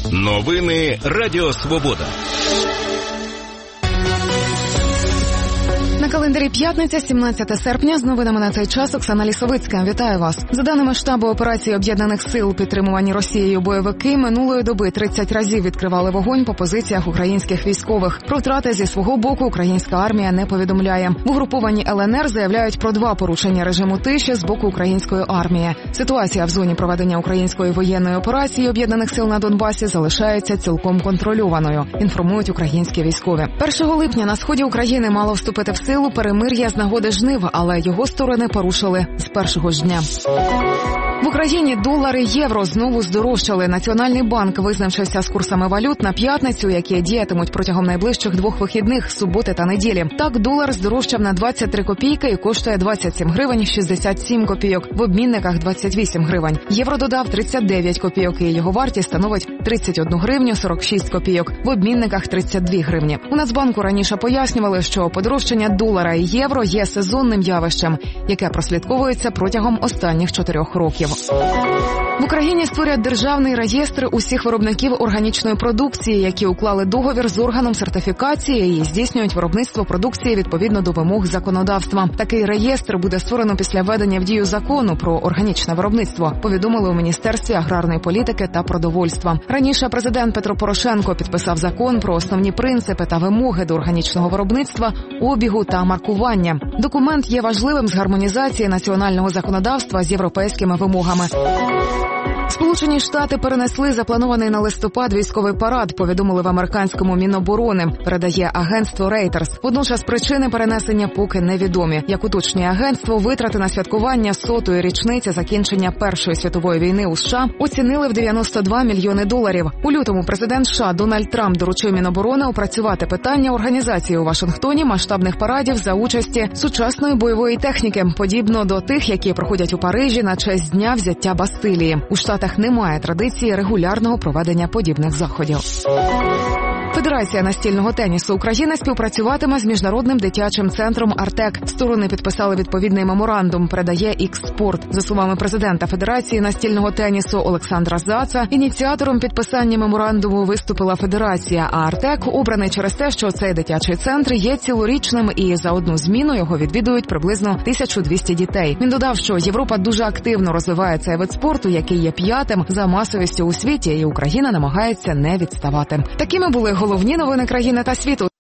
Новини Радіо Свобода. На календарі п'ятниця, 17 серпня. З новинами на цей час Оксана Лісовицька. Вітаю вас. За даними штабу операції Об'єднаних сил, підтримувані Росією бойовики минулої доби 30 разів відкривали вогонь по позиціях українських військових. Про втрати зі свого боку українська армія не повідомляє. В угрупованні ЛНР заявляють про 2 порушення режиму тиші з боку української армії. Ситуація в зоні проведення української воєнної операції Об'єднаних сил на Донбасі залишається цілком контрольованою, інформують українські військові. 1 липня на сході України мало вступити в силу перемир'я з нагоди жнив, але його сторони порушили з першого ж дня. В Україні долар і євро знову здорожчали. Національний банк визначився з курсами валют на п'ятницю, які діятимуть протягом найближчих 2 вихідних – суботи та неділі. Так, долар здорожчав на 23 копійки і коштує 27 гривень 67 копійок. В обмінниках 28 гривень. Євро додав 39 копійок і його вартість становить 31 гривню 46 копійок. В обмінниках 32 гривні. У Нацбанку раніше пояснювали, що подорожчання долара і євро є сезонним явищем, яке прослідковується протягом останніх 4 років. В Україні створять державний реєстр усіх виробників органічної продукції, які уклали договір з органом сертифікації і здійснюють виробництво продукції відповідно до вимог законодавства. Такий реєстр буде створено після введення в дію закону про органічне виробництво, повідомили у Міністерстві аграрної політики та продовольства. Раніше президент Петро Порошенко підписав закон про основні принципи та вимоги до органічного виробництва, обігу та маркування. Документ є важливим з гармонізації національного законодавства з європейськими вимогами. Сполучені Штати перенесли запланований на листопад військовий парад, повідомили в американському Міноборони, передає агентство Reuters. Водночас причини перенесення поки невідомі. Як уточнює агентство, витрати на святкування 100-ї річниці закінчення Першої світової війни у США оцінили в $92 мільйони. У лютому президент США Дональд Трамп доручив Міноборони опрацювати питання організації у Вашингтоні масштабних парадів за участі сучасної бойової техніки, подібно до тих, які проходять у Парижі на честь дня взяття Бастилії. У Штатах немає традиції регулярного проведення подібних заходів. Федерація настільного тенісу України співпрацюватиме з Міжнародним дитячим центром «Артек». Сторони підписали відповідний меморандум, передає X-Sport. За словами президента Федерації настільного тенісу Олександра Заца, ініціатором підписання меморандуму виступила Федерація, а «Артек» обраний через те, що цей дитячий центр є цілорічним і за одну зміну його відвідують приблизно 1200 дітей. Він додав, що Європа дуже активно розвиває цей вид спорту, який є 5-тим за масовістю у світі, і Україна намагається не відставати. Такими були головні новини країни та світу.